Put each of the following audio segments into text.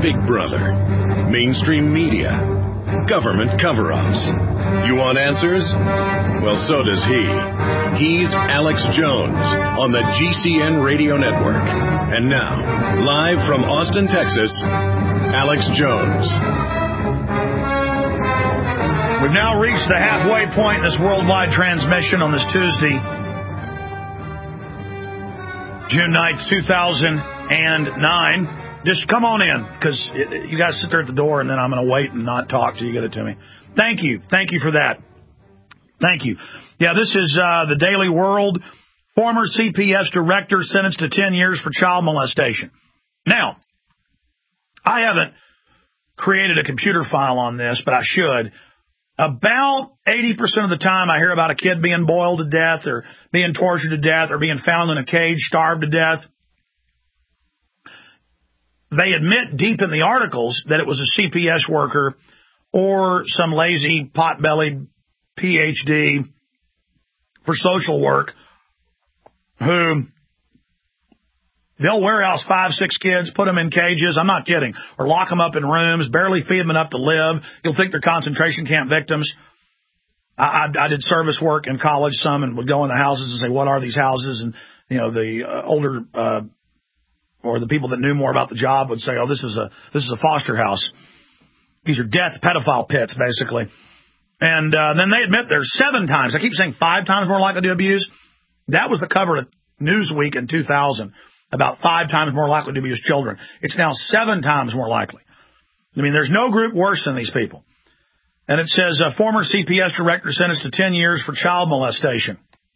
Big Brother, mainstream media, government cover-ups. You want answers? Well, so does he. He's Alex Jones on the GCN Radio Network. And now, live from Austin, Texas, Alex Jones. We've now reached the halfway point in this worldwide transmission on this Tuesday, June 9th, 2009. Just come on in, because you guys sit there at the door, and then I'm going to wait and not talk till you get it to me. Thank you. Thank you for that. Thank you. Yeah, this is the Daily World. Former CPS director sentenced to 10 years for child molestation. Now, I haven't created a computer file on this, but I should. About 80% of the time I hear about a kid being boiled to death or being tortured to death or being found in a cage, starved to death. They admit deep in the articles that it was a CPS worker or some lazy, pot-bellied PhD for social work who they'll warehouse 5, 6 kids, put them in cages, I'm not kidding, or lock them up in rooms, barely feed them enough to live. You'll think they're concentration camp victims. I did service work in college some and would go in the houses and say, what are these houses? And, you know, the older or the people that knew more about the job would say, oh, this is a foster house. These are death pedophile pits, basically. And then they admit there's 7 times. I keep saying 5 times more likely to abuse. That was the cover of Newsweek in 2000. About 5 times more likely to abuse children. It's now 7 times more likely. I mean, there's no group worse than these people. And it says, former CPS director sentenced to 10 years for child molestation.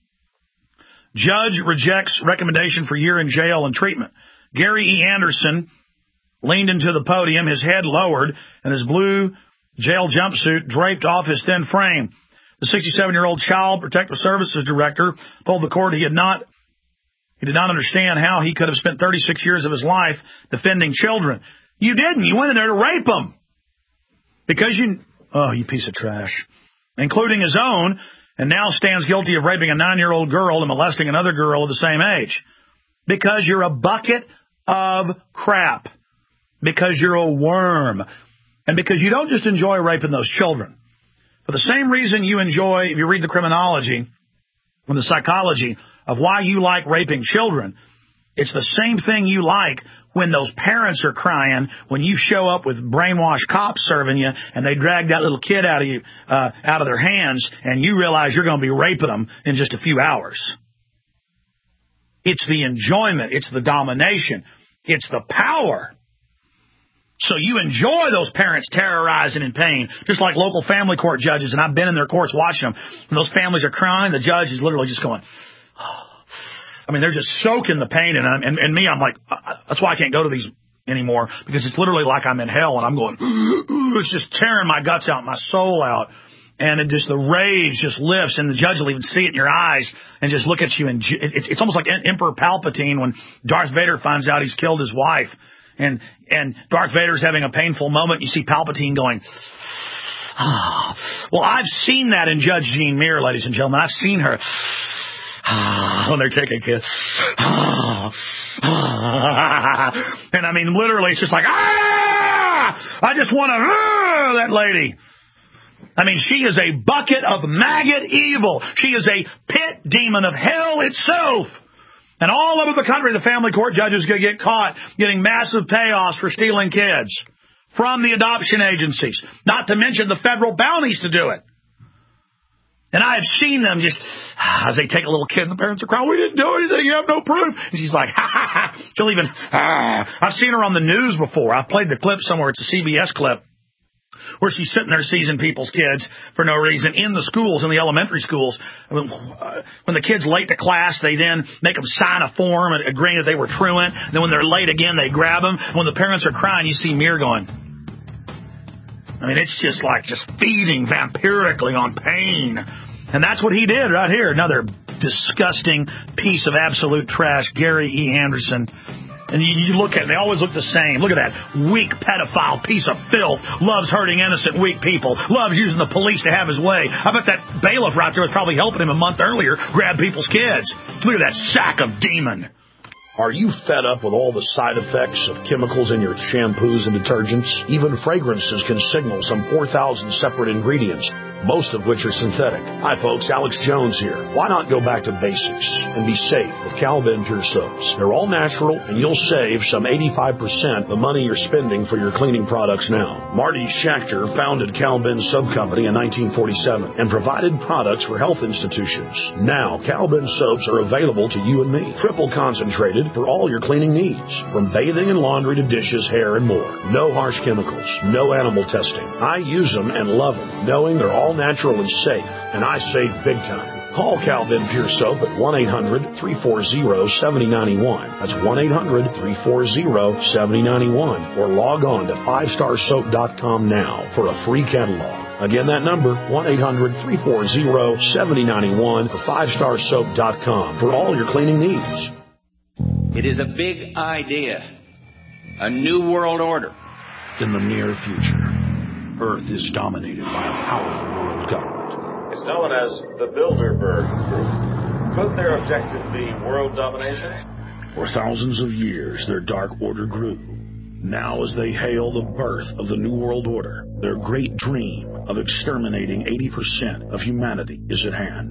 Judge rejects recommendation for year in jail and treatment. Gary E. Anderson leaned into the podium, his head lowered, and his blue jail jumpsuit draped off his thin frame. The 67-year-old Child Protective Services director told the court he did not understand how he could have spent 36 years of his life defending children. You didn't. You went in there to rape them. Because you piece of trash. Including his own, and now stands guilty of raping a 9-year-old girl and molesting another girl of the same age. Because you're a bucket of crap. Because you're a worm. And because you don't just enjoy raping those children. For the same reason you enjoy, if you read the criminology and the psychology of why you like raping children, it's the same thing you like when those parents are crying, when you show up with brainwashed cops serving you and they drag that little kid out of their hands and you realize you're going to be raping them in just a few hours. It's the enjoyment. It's the domination. It's the power. So you enjoy those parents terrorizing in pain, just like local family court judges, and I've been in their courts watching them. When those families are crying, the judge is literally just going, I mean, they're just soaking the pain in them. And me, I'm like, that's why I can't go to these anymore, because it's literally like I'm in hell, and I'm going, it's just tearing my guts out, my soul out. And it just, the rage just lifts, and the judge will even see it in your eyes and just look at you. And it's almost like Emperor Palpatine when Darth Vader finds out he's killed his wife. And Darth Vader's having a painful moment. You see Palpatine going, Well, I've seen that in Judge Jean Muir, ladies and gentlemen. I've seen her when they're taking a kiss. And I mean, literally, it's just like, I just want to, that lady. I mean, she is a bucket of maggot evil. She is a pit demon of hell itself. And all over the country, the family court judges going to get caught getting massive payoffs for stealing kids from the adoption agencies, not to mention the federal bounties to do it. And I have seen them just, as they take a little kid and the parents are crying, we didn't do anything, you have no proof. And she's like, she'll even, I've seen her on the news before. I played the clip somewhere. It's a CBS clip where she's sitting there seizing people's kids for no reason in the schools, in the elementary schools. When the kid's late to class, they then make them sign a form agreeing that they were truant. Then when they're late again, they grab them. When the parents are crying, you see Muir going. I mean, it's just like just feeding vampirically on pain. And that's what he did right here. Another disgusting piece of absolute trash, Gary E. Anderson. And you look at it, they always look the same. Look at that weak pedophile piece of filth. Loves hurting innocent, weak people. Loves using the police to have his way. I bet that bailiff right there was probably helping him a month earlier grab people's kids. Look at that sack of demon. Are you fed up with all the side effects of chemicals in your shampoos and detergents? Even fragrances can signal some 4,000 separate ingredients, most of which are synthetic. Hi folks, Alex Jones here. Why not go back to basics and be safe with Cal-Ben Pure Soaps? They're all natural and you'll save some 85% the money you're spending for your cleaning products now. Marty Schachter founded Cal-Ben Soap Company in 1947 and provided products for health institutions. Now, Cal-Ben soaps are available to you and me. Triple concentrated for all your cleaning needs, from bathing and laundry to dishes, hair, and more. No harsh chemicals, no animal testing. I use them and love them, knowing they're all natural and safe, and I save big time. Call Cal-Ben Pure Soap at 1-800-340-7091. That's 1-800-340-7091. Or log on to 5starsoap.com now for a free catalog. Again, that number, 1-800-340-7091 or 5starsoap.com for all your cleaning needs. It is a big idea, a new world order. In the near future, Earth is dominated by a powerful world government. It's known as the Bilderberg Group. Could their objective be world domination? For thousands of years, their dark order grew. Now, as they hail the birth of the New World Order, their great dream of exterminating 80% of humanity is at hand.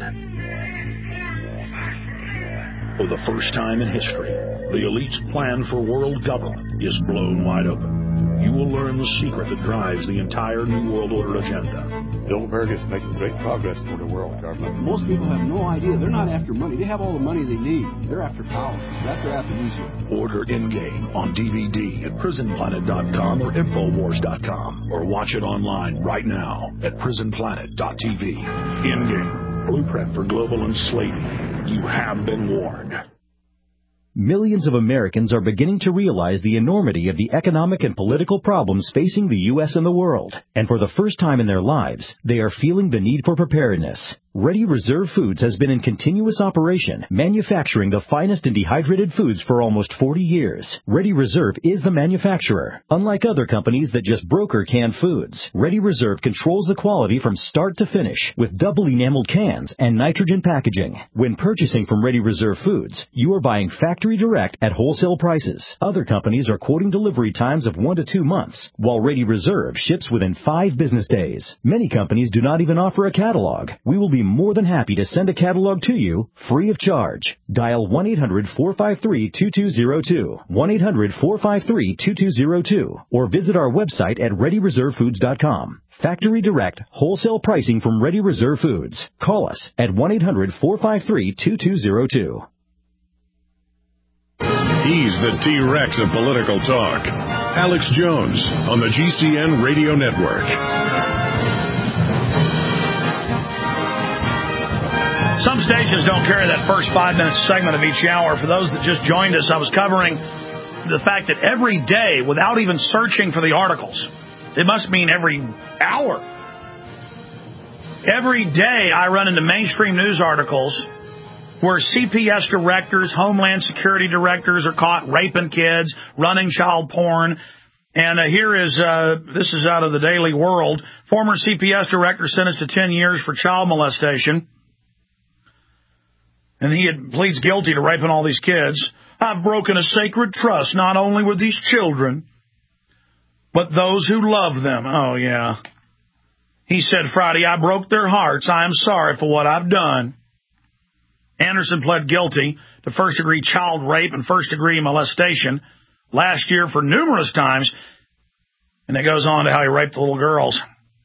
For the first time in history, the elite's plan for world government is blown wide open. You will learn the secret that drives the entire New World Order agenda. Bilderberg is making great progress toward a world government. Most people have no idea. They're not after money. They have all the money they need. They're after power. That's their aphrodisiac. Order Endgame on DVD at PrisonPlanet.com or Infowars.com, or watch it online right now at PrisonPlanet.tv. Endgame, blueprint for global enslavement. You have been warned. Millions of Americans are beginning to realize the enormity of the economic and political problems facing the U.S. and the world. And for the first time in their lives, they are feeling the need for preparedness. Ready Reserve Foods has been in continuous operation, manufacturing the finest and dehydrated foods for almost 40 years. Ready Reserve is the manufacturer. Unlike other companies that just broker canned foods, Ready Reserve controls the quality from start to finish with double enameled cans and nitrogen packaging. When purchasing from Ready Reserve Foods, you are buying factory direct at wholesale prices. Other companies are quoting delivery times of 1 to 2 months, while Ready Reserve ships within 5 business days. Many companies do not even offer a catalog. We will be more than happy to send a catalog to you free of charge. Dial 1-800-453-2202, 1-800-453-2202, or visit our website at ReadyReserveFoods.com. Factory direct, wholesale pricing from Ready Reserve Foods. Call us at 1-800-453-2202. He's the T-Rex of political talk. Alex Jones on the GCN Radio Network. Some stations don't carry that first 5-minute segment of each hour. For those that just joined us, I was covering the fact that every day, without even searching for the articles, it must mean every hour, every day I run into mainstream news articles where CPS directors, Homeland Security directors are caught raping kids, running child porn. And this is out of the Daily World. Former CPS director sentenced to 10 years for child molestation. And he pleads guilty to raping all these kids. I've broken a sacred trust, not only with these children, but those who love them. Oh, yeah. He said Friday, I broke their hearts. I am sorry for what I've done. Anderson pled guilty to first-degree child rape and first-degree molestation last year for numerous times. And it goes on to how he raped the little girls.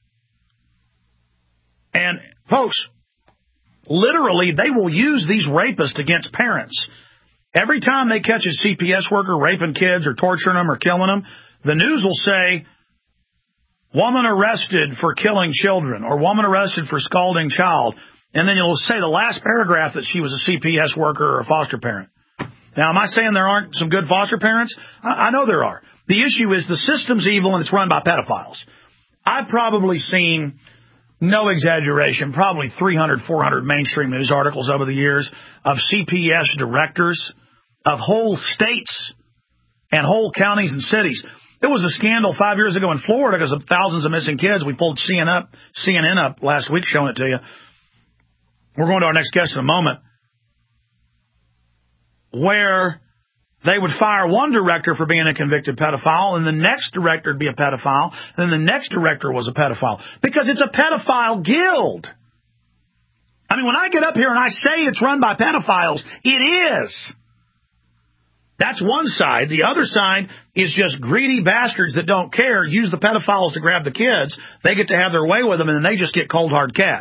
And, folks, literally, they will use these rapists against parents. Every time they catch a CPS worker raping kids or torturing them or killing them, the news will say, woman arrested for killing children or woman arrested for scalding child. And then you'll say the last paragraph that she was a CPS worker or a foster parent. Now, am I saying there aren't some good foster parents? I know there are. The issue is the system's evil and it's run by pedophiles. I've probably seen, no exaggeration, probably 300, 400 mainstream news articles over the years of CPS directors of whole states and whole counties and cities. There was a scandal 5 years ago in Florida because of thousands of missing kids. We pulled CNN up last week showing it to you. We're going to our next guest in a moment. Where they would fire one director for being a convicted pedophile, and the next director would be a pedophile, and then the next director was a pedophile. Because it's a pedophile guild. I mean, when I get up here and I say it's run by pedophiles, it is. That's one side. The other side is just greedy bastards that don't care, use the pedophiles to grab the kids. They get to have their way with them, and then they just get cold, hard cash.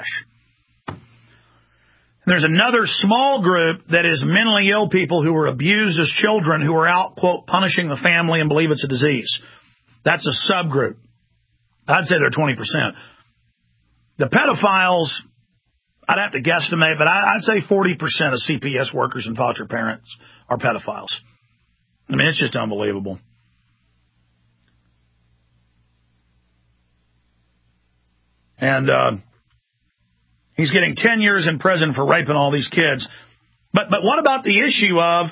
There's another small group that is mentally ill people who were abused as children who are out, quote, punishing the family and believe it's a disease. That's a subgroup. I'd say they're 20%. The pedophiles, I'd have to guesstimate, but I'd say 40% of CPS workers and foster parents are pedophiles. I mean, it's just unbelievable. And he's getting 10 years in prison for raping all these kids. But what about the issue of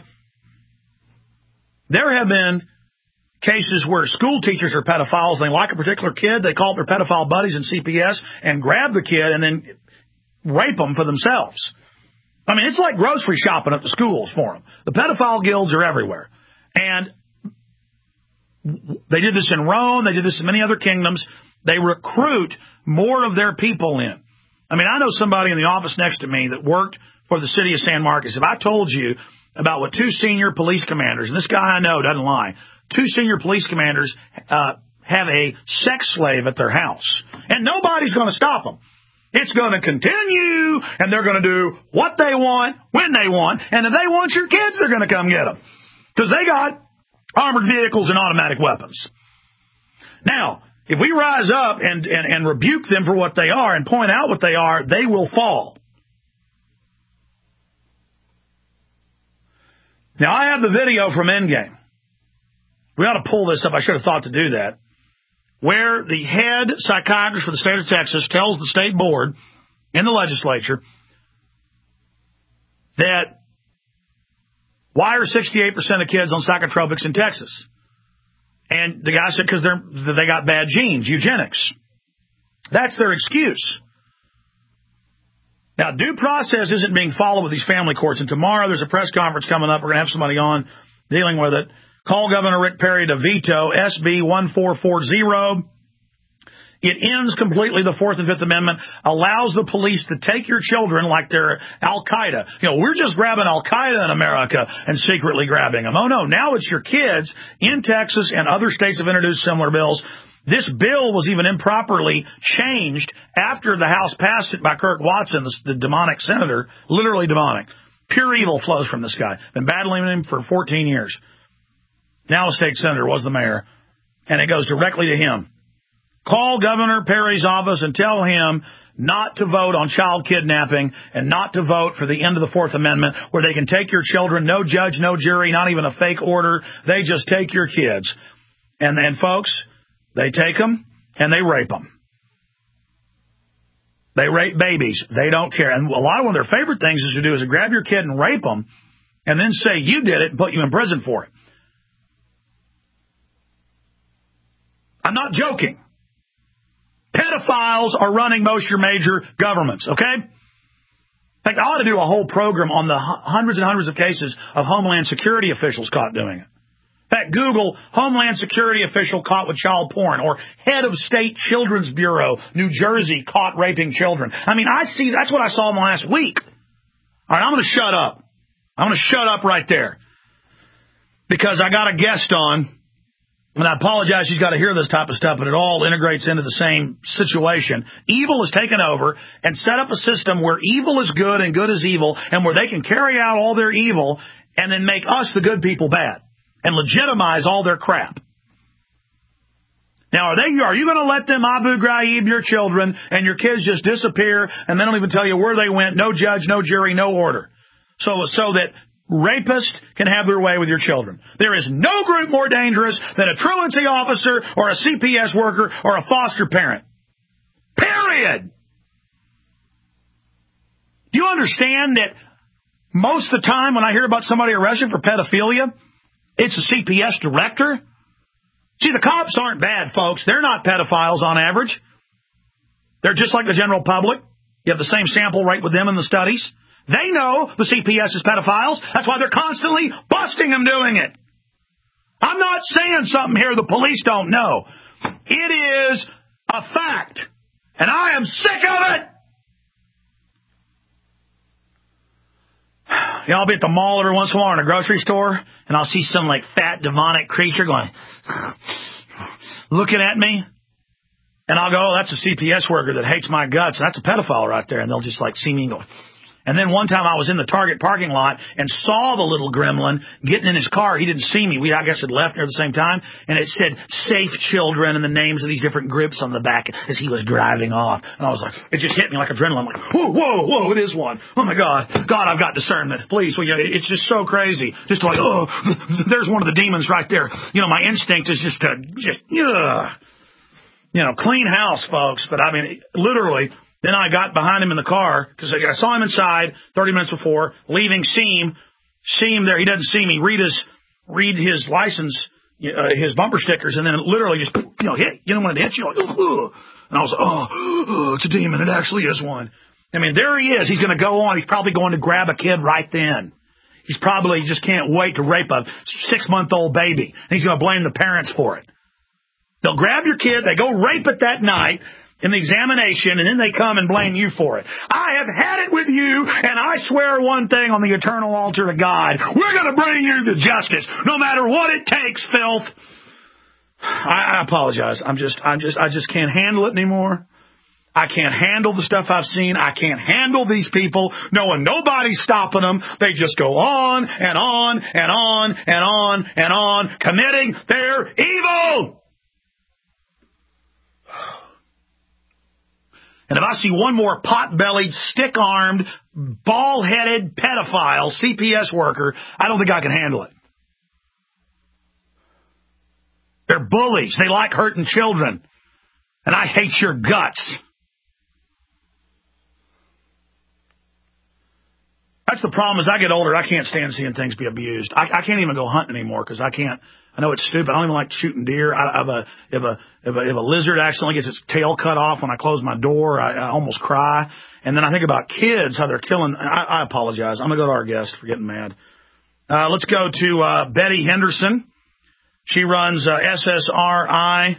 there have been cases where school teachers are pedophiles. They like a particular kid. They call their pedophile buddies in CPS and grab the kid and then rape them for themselves. I mean, it's like grocery shopping at the schools for them. The pedophile guilds are everywhere. And they did this in Rome. They did this in many other kingdoms. They recruit more of their people in. I mean, I know somebody in the office next to me that worked for the city of San Marcos. If I told you about what two senior police commanders, and this guy I know doesn't lie, two senior police commanders have a sex slave at their house, and nobody's going to stop them. It's going to continue, and they're going to do what they want, when they want, and if they want your kids, they're going to come get them. Because they got armored vehicles and automatic weapons. Now, if we rise up and rebuke them for what they are and point out what they are, they will fall. Now, I have the video from Endgame. We ought to pull this up. I should have thought to do that. Where the head psychiatrist for the state of Texas tells the state board in the legislature that why are 68% of kids on psychotropics in Texas? And the guy said because they got bad genes, eugenics. That's their excuse. Now, due process isn't being followed with these family courts, and tomorrow there's a press conference coming up. We're going to have somebody on dealing with it. Call Governor Rick Perry to veto SB 1440. It ends completely the Fourth and Fifth Amendment, allows the police to take your children like they're Al-Qaeda. You know, we're just grabbing Al-Qaeda in America and secretly grabbing them. Oh, no, now it's your kids in Texas, and other states have introduced similar bills. This bill was even improperly changed after the House passed it by Kirk Watson, the demonic senator, literally demonic. Pure evil flows from this guy. Been battling him for 14 years. Now a state senator, was the mayor, and it goes directly to him. Call Governor Perry's office and tell him not to vote on child kidnapping and not to vote for the end of the Fourth Amendment where they can take your children, no judge, no jury, not even a fake order. They just take your kids. And then, folks, they take them and they rape them. They rape babies. They don't care. And a lot of one of their favorite things is to do is to grab your kid and rape them and then say you did it and put you in prison for it. I'm not joking. Pedophiles are running most of your major governments, okay? In fact, I ought to do a whole program on the hundreds and hundreds of cases of Homeland Security officials caught doing it. In fact, Google Homeland Security official caught with child porn or head of state children's bureau, New Jersey, caught raping children. I mean, that's what I saw in the last week. All right, I'm going to shut up. I'm going to shut up right there because I got a guest on. And I apologize, she's got to hear this type of stuff, but it all integrates into the same situation. Evil has taken over and set up a system where evil is good and good is evil, and where they can carry out all their evil and then make us, the good people, bad and legitimize all their crap. Now, are you going to let them Abu Ghraib your children and your kids just disappear and they don't even tell you where they went? No judge, no jury, no order. So that rapists can have their way with your children. There is no group more dangerous than a truancy officer or a CPS worker or a foster parent. Period. Do you understand that most of the time when I hear about somebody arrested for pedophilia, it's a CPS director? See, the cops aren't bad, folks. They're not pedophiles on average. They're just like the general public. You have the same sample rate with them in the studies. They know the CPS is pedophiles. That's why they're constantly busting them doing it. I'm not saying something here the police don't know. It is a fact. And I am sick of it. You know, I'll be at the mall every once in a while or in a grocery store, and I'll see some like fat demonic creature going, looking at me. And I'll go, oh, that's a CPS worker that hates my guts. And that's a pedophile right there. And they'll just like see me and go. And then one time I was in the Target parking lot and saw the little gremlin getting in his car. He didn't see me. We, I guess, had left near the same time. And it said Safe Children and the names of these different groups on the back as he was driving off. And I was like, it just hit me like adrenaline. I'm like, whoa, whoa, whoa, it is one. Oh, my God. God, I've got discernment. Please. Well, you know, it's just so crazy. Just like, oh, there's one of the demons right there. You know, my instinct is just to, you know, clean house, folks. But I mean, literally. Then I got behind him in the car because I saw him inside 30 minutes before, leaving, see him there. He doesn't see me. Read his license, his bumper stickers, and then literally just, you know, hit. You know when it hits you, like, ugh. And I was like, oh, it's a demon. It actually is one. I mean, there he is. He's going to go on. He's probably going to grab a kid right then. He's probably just can't wait to rape a 6-month-old baby. And he's going to blame the parents for it. They'll grab your kid. They go rape it that night in the examination, and then they come and blame you for it. I have had it with you, and I swear one thing on the eternal altar of God. We're going to bring you to justice, no matter what it takes, filth. I apologize. I just can't handle it anymore. I can't handle the stuff I've seen. I can't handle these people knowing nobody's stopping them. They just go on and on and on and on and on, committing their evil. And if I see one more pot-bellied, stick-armed, ball-headed pedophile CPS worker, I don't think I can handle it. They're bullies. They like hurting children. And I hate your guts. That's the problem. As I get older, I can't stand seeing things be abused. I can't even go hunting anymore because I can't. I know it's stupid. I don't even like shooting deer. If a lizard accidentally gets its tail cut off when I close my door, I almost cry. And then I think about kids, how they're killing. I apologize. I'm going to go to our guest for getting mad. Let's go to Betty Henderson. She runs SSRI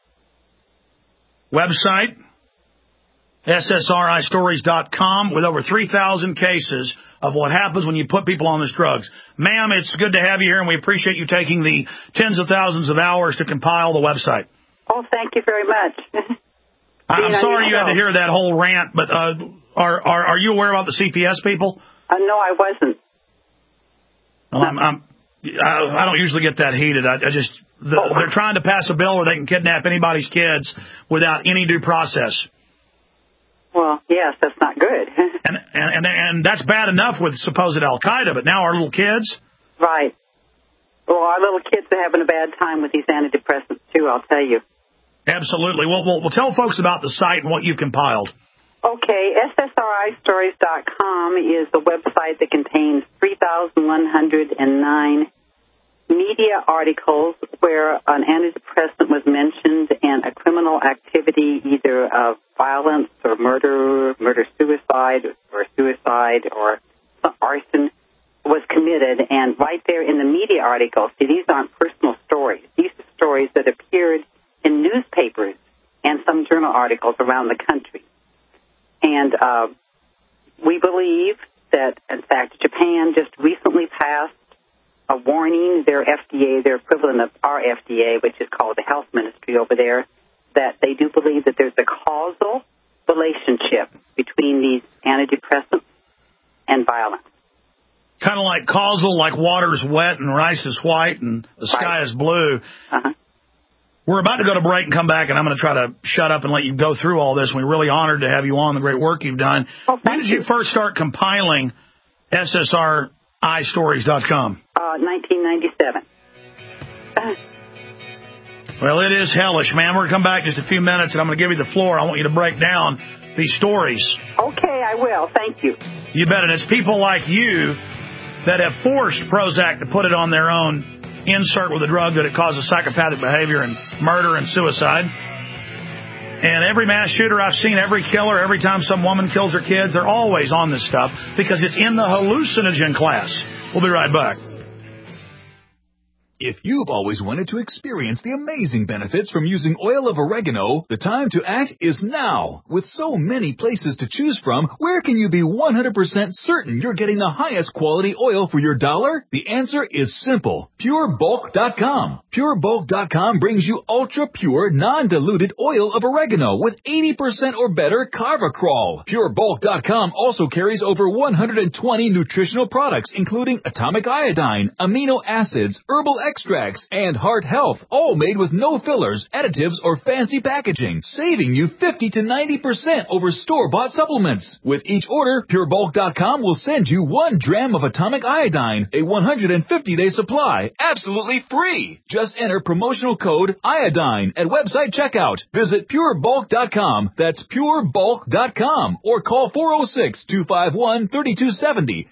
website, SSRIstories.com, with over 3,000 cases of what happens when you put people on these drugs. Ma'am, it's good to have you here, and we appreciate you taking the tens of thousands of hours to compile the website. Oh, thank you very much. I'm sorry you had to hear that whole rant, but are you aware about the CPS people? No, I wasn't. Well, I don't usually get that heated. They're trying to pass a bill where they can kidnap anybody's kids without any due process. Well, yes, that's not good. and that's bad enough with supposed Al-Qaeda, but now our little kids? Right. Well, our little kids are having a bad time with these antidepressants, too, I'll tell you. Absolutely. Well, we'll tell folks about the site and what you've compiled. Okay, SSRIstories.com is a website that contains 3,109 media articles where an antidepressant was mentioned and a criminal activity, either of violence or murder-suicide or arson, was committed. And right there in the media articles, see, these aren't personal stories. These are stories that appeared in newspapers and some journal articles around the country. And we believe that, in fact, Japan just recently passed a warning, their FDA, their equivalent of our FDA, which is called the Health Ministry over there, that they do believe that there's a causal relationship between these antidepressants and violence. Kind of like causal, like water's wet and rice is white and the sky is blue. Uh-huh. We're about to go to break and come back, and I'm going to try to shut up and let you go through all this. We're really honored to have you on, the great work you've done. Well, when did you first start compiling SSRIstories.com? 1997. Well, it is hellish, man. We're going to come back in just a few minutes, and I'm going to give you the floor. I want you to break down these stories. Okay, I will. Thank you. You bet. And it's people like you that have forced Prozac to put it on their own insert with a drug that it causes psychopathic behavior and murder and suicide. And every mass shooter I've seen, every killer, every time some woman kills her kids, they're always on this stuff because it's in the hallucinogen class. We'll be right back. If you've always wanted to experience the amazing benefits from using oil of oregano, the time to act is now. With so many places to choose from, where can you be 100% certain you're getting the highest quality oil for your dollar? The answer is simple. PureBulk.com. PureBulk.com brings you ultra-pure, non-diluted oil of oregano with 80% or better carvacrol. PureBulk.com also carries over 120 nutritional products, including atomic iodine, amino acids, herbal extracts, and heart health, all made with no fillers, additives, or fancy packaging, saving you 50 to 90% over store-bought supplements. With each order, PureBulk.com will send you 1 dram of atomic iodine, a 150-day supply, absolutely free. Just enter promotional code iodine at website checkout. Visit PureBulk.com, that's PureBulk.com, or call 406-251-3270,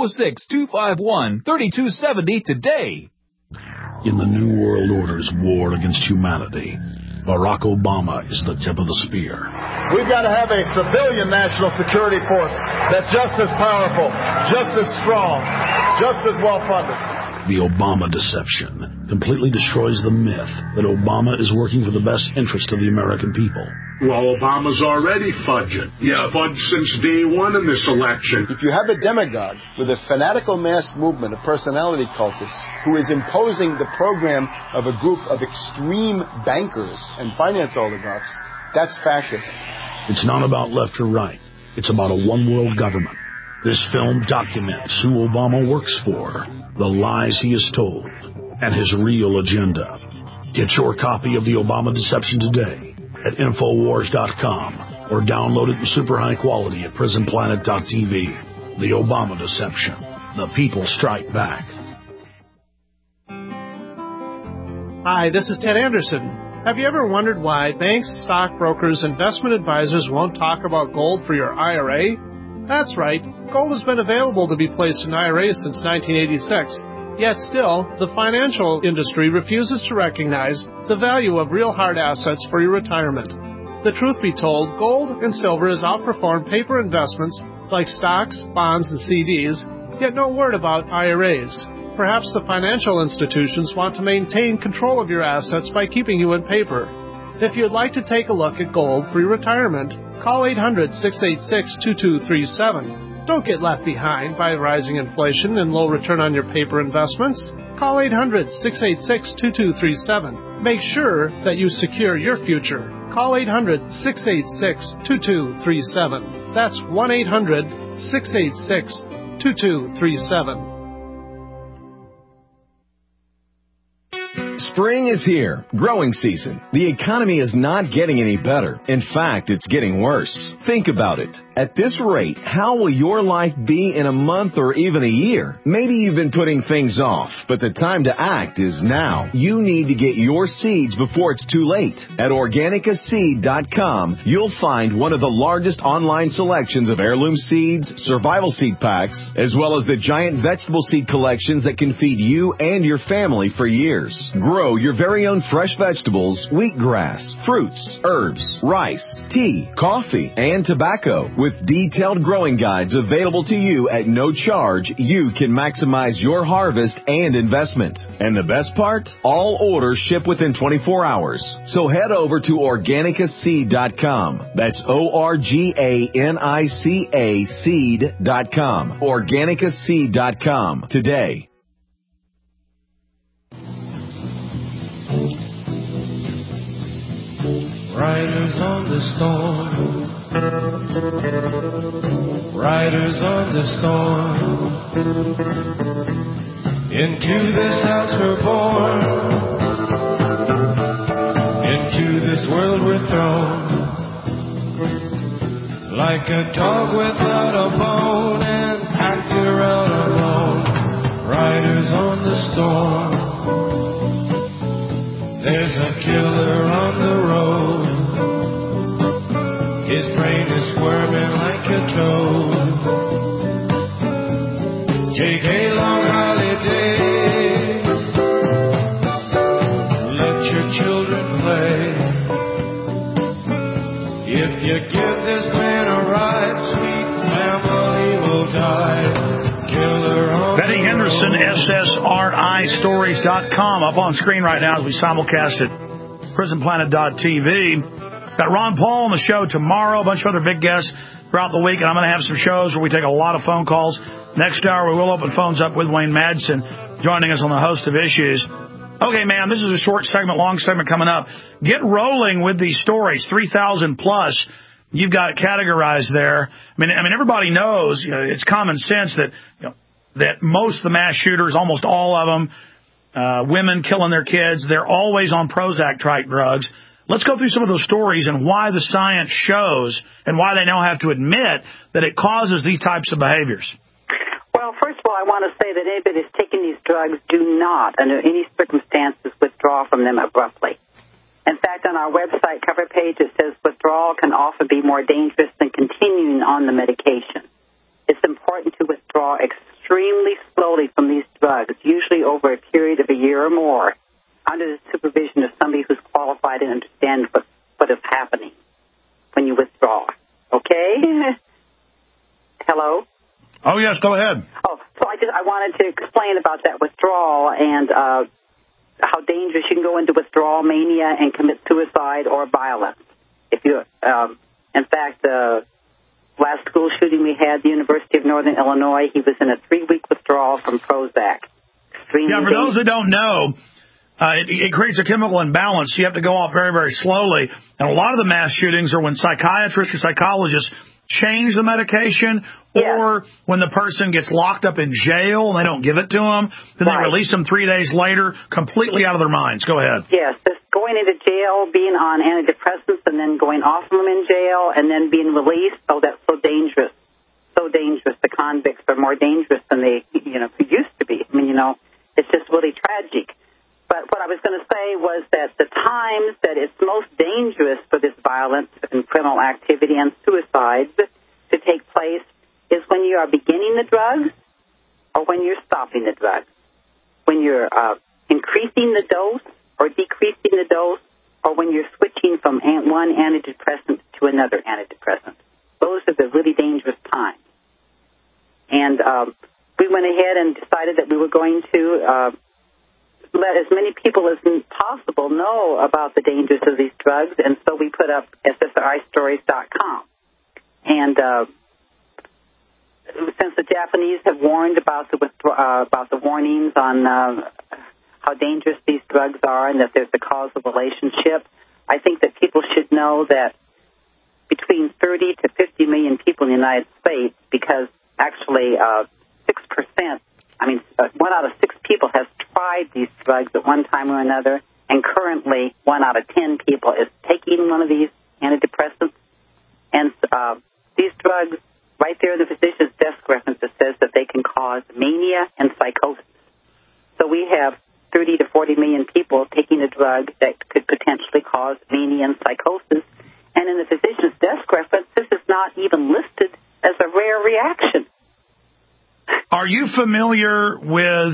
406-251-3270 today. In the New World Order's war against humanity, Barack Obama is the tip of the spear. We've got to have a civilian national security force that's just as powerful, just as strong, just as well-funded. The Obama deception completely destroys the myth that Obama is working for the best interest of the American people. Well, Obama's already fudging. He's fudged since day one in this election. If you have a demagogue with a fanatical mass movement of personality cultists who is imposing the program of a group of extreme bankers and finance oligarchs, that's fascism. It's not about left or right. It's about a one-world government. This film documents who Obama works for, the lies he has told, and his real agenda. Get your copy of The Obama Deception today at Infowars.com or download it in super high quality at PrisonPlanet.tv. The Obama Deception. The people strike back. Hi, this is Ted Anderson. Have you ever wondered why banks, stockbrokers, investment advisors won't talk about gold for your IRA? That's right. Gold has been available to be placed in IRAs since 1986. Yet still, the financial industry refuses to recognize the value of real hard assets for your retirement. The truth be told, gold and silver has outperformed paper investments like stocks, bonds, and CDs, yet no word about IRAs. Perhaps the financial institutions want to maintain control of your assets by keeping you in paper. If you'd like to take a look at gold for your retirement, call 800-686-2237. Don't get left behind by rising inflation and low return on your paper investments. Call 800-686-2237. Make sure that you secure your future. Call 800-686-2237. That's 1-800-686-2237. Spring is here. Growing season. The economy is not getting any better. In fact, it's getting worse. Think about it. At this rate, how will your life be in a month or even a year? Maybe you've been putting things off, but the time to act is now. You need to get your seeds before it's too late. At OrganicaSeed.com, you'll find one of the largest online selections of heirloom seeds, survival seed packs, as well as the giant vegetable seed collections that can feed you and your family for years. Grow your very own fresh vegetables, wheatgrass, fruits, herbs, rice, tea, coffee, and tobacco. With detailed growing guides available to you at no charge, you can maximize your harvest and investment. And the best part? All orders ship within 24 hours. So head over to OrganicaSeed.com. That's ORGANICA seed.com. OrganicaSeed.com today. Riders on the storm, riders on the storm. Into this house we're born, into this world we're thrown. Like a dog without a bone and packed around alone. Riders on the storm. There's a killer on the road. His brain is squirming like a toad. Take a long holiday. Let your children play. SSRIstories.com. Up on screen right now as we simulcast at PrisonPlanet.tv. Got Ron Paul on the show tomorrow, a bunch of other big guests throughout the week, and I'm going to have some shows where we take a lot of phone calls. Next hour, we will open phones up with Wayne Madsen joining us on the host of issues. Okay, man, this is a short segment, long segment coming up. Get rolling with these stories, 3,000 plus. You've got categorized there. I mean, everybody knows, it's common sense that, that most of the mass shooters, almost all of them, women killing their kids, they're always on Prozac-type drugs. Let's go through some of those stories and why the science shows and why they now have to admit that it causes these types of behaviors. Well, first of all, I want to say that anybody who's taking these drugs do not, under any circumstances, withdraw from them abruptly. In fact, on our website cover page, it says withdrawal can often be more dangerous than continuing on the medication. It's important to withdraw extremely slowly from these drugs, usually over a period of a year or more, under the supervision of somebody who's qualified and understands what is happening when you withdraw. Okay? Hello? Oh, yes, go ahead. Oh, so I wanted to explain about that withdrawal and how dangerous you can go into withdrawal mania and commit suicide or violence. If you, in fact, last school shooting we had, the University of Northern Illinois, he was in a 3-week withdrawal from Prozac. Yeah, for those that don't know, it creates a chemical imbalance. You have to go off very, very slowly. And a lot of the mass shootings are when psychiatrists or psychologists change the medication, or when the person gets locked up in jail and they don't give it to them, then they release them 3 days later, completely out of their minds. Go ahead. Yes, just going into jail, being on antidepressants, and then going off of them in jail, and then being released. Oh, that's so dangerous. So dangerous. The convicts are more dangerous than they, used to be. I mean, it's just really tragic. But what I was going to say was that the times that it's most dangerous for this violence and criminal activity and suicides to take place is when you are beginning the drugs or when you're stopping the drugs, when you're increasing the dose or decreasing the dose, or when you're switching from one antidepressant to another antidepressant. Those are the really dangerous times. And we went ahead and decided that we were going to let as many people as possible know about the dangers of these drugs, and so we put up SSRIstories.com. And since the Japanese have warned about the warnings on how dangerous these drugs are and that there's a causal relationship, I think that people should know that between 30 to 50 million people in the United States, because actually 6%, 1 out of 6 people has tried these drugs at one time or another, and currently 1 out of 10 people is taking one of these antidepressants. And these drugs, right there in the physician's desk reference, it says that they can cause mania and psychosis. So we have 30 to 40 million people taking a drug that could potentially cause mania and psychosis. And in the physician's desk reference, this is not even listed as a rare reaction. Are you familiar with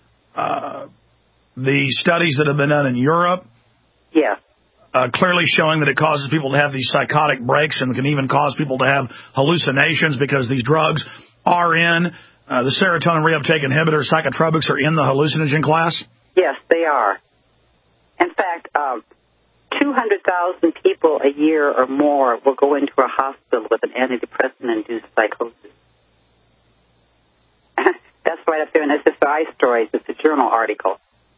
the studies that have been done in Europe? Yes. Clearly showing that it causes people to have these psychotic breaks and can even cause people to have hallucinations because these drugs are in the serotonin reuptake inhibitor, psychotropics are in the hallucinogen class? Yes, they are. In fact, 200,000 people a year or more will go into a hospital with an antidepressant-induced psychosis. That's right up there in SSRI Stories. It's a journal article.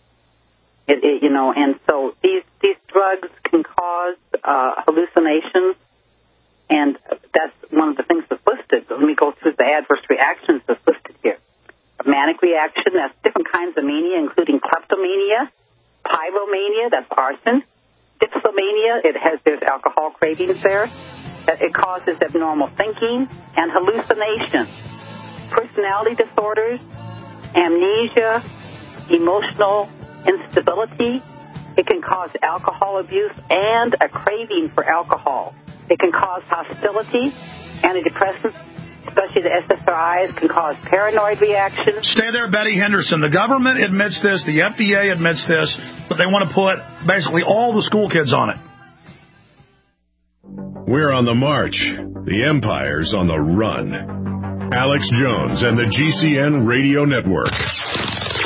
And so these drugs can cause hallucinations, and that's one of the things that's listed. Let me go through the adverse reactions that's listed here. A manic reaction, that's different kinds of mania, including kleptomania, pyromania, that's arson, dipsomania, there's alcohol cravings there. It causes abnormal thinking and hallucinations. Personality disorders, amnesia, emotional instability. It can cause alcohol abuse and a craving for alcohol. It can cause hostility. Antidepressants, especially the SSRIs, can cause paranoid reactions. Stay there, Betty Henderson. The government admits this. The FDA admits this. But they want to put basically all the school kids on it. We're on the march. The empire's on the run. Alex Jones and the GCN Radio Network.